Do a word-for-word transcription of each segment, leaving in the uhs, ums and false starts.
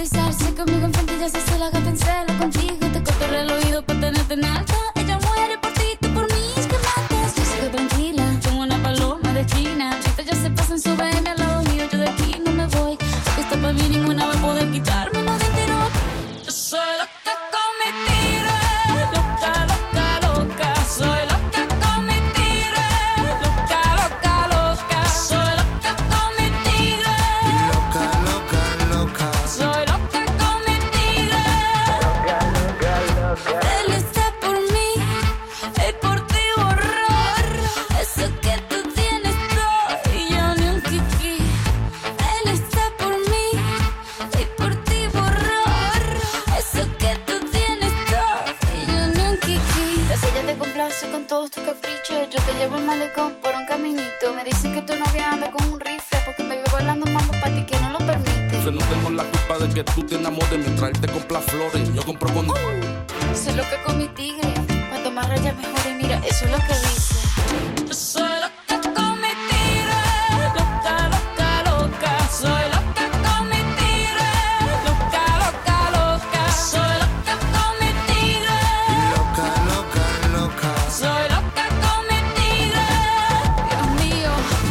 pisarse conmigo enfrente, ya se sola que pensé lo contigo. Te cortaré el oído para tenerte en alta. Ella muere por ti, tú por mí, es que matas. Yo sigo tranquila, como una paloma de China. Chita ya se pasan, sube al lado mío, yo de aquí no me voy. Porque esto para mí ninguna va a poder quitarme lo de entero. Yo soy loca con mi tigre, loca, loca, loca. Soy loca con mi tigre, loca, loca, loca. Soy loca con mi tigre, loca, loca, loca. Soy loca con mi tigre, loca, loca, loca. Él está por mí y por ti borrar eso que tú tienes todo y yo ni un kiki. Él está por mí y por ti borrar eso que tú tienes todo y yo ni un kiki. Entonces ella te complace con todos tus caprichos. Yo te llevo al malecón por un caminito. Me dicen que tu novia anda con un rifle porque me veo bailando mambo para ti que no lo permite. Yo no tengo la culpa de que tú te enamores mientras él te compra flores. Yo compro con... Uh, soy loca con mi tigre. Cuanto más rayas mejor y mira, eso es lo que dice. Yo soy loca con mi tigre, loca, loca, loca. Soy loca con mi tigre, loca, loca, loca. Soy loca con mi tigre, Loca, loca, loca. soy loca con mi tigre. Dios mío.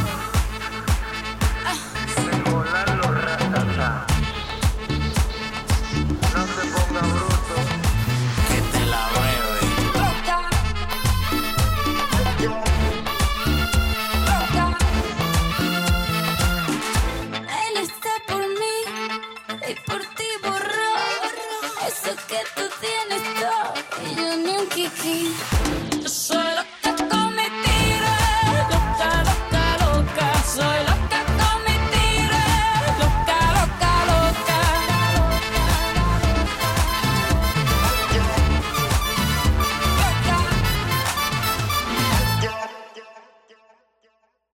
De volar los ratatá. No te ponga bruto, que te la bebe. Loca, loca. Él está por mí y por ti borró eso que tú tienes todo y yo ni un kiki.